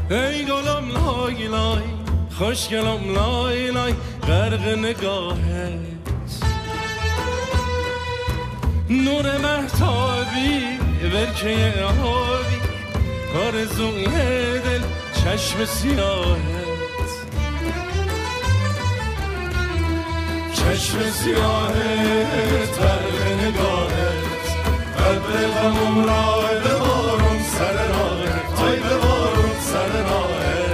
ای گلم لای لای خوشگلم لای لای غرق نگاهت نور مهتابی برکه آبی آرزوی دل چشم سیاهت چشم سیاهت غرق نگاهت ابر غمم را ببارم سر راهت آی ببارم سر راهت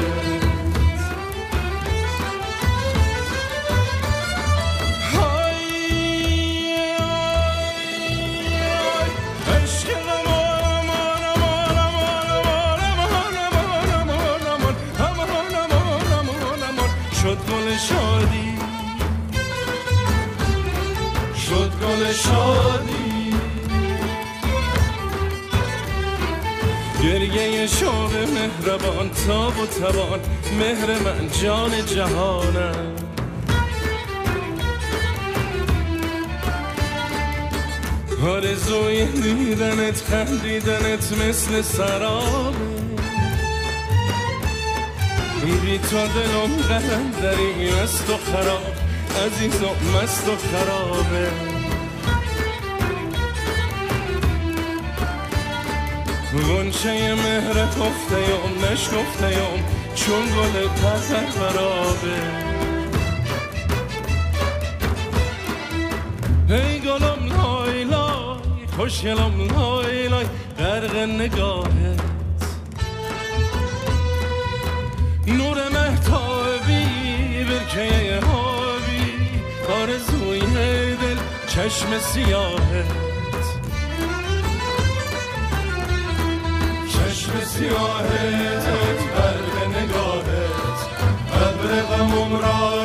شد گل شادی شد گل شادی گریه شوق مهربان تاب و توان مهر من جان جهانم آرزوی دیدنت خندیدنت مثل سرابه بی تو دلم قلم دری مست و خراب عزیزم مست و خرابه غنچه مهر گفته‌ام نشگفته‌ام چون گل تزر برابه ای گلم لای لای خوشگلم لای لای غرق نگاهت نور مهتابی برکه آبی آرزوی دل چشم سیاهت چشم سیاهت غرق نگاهت ابر غمم را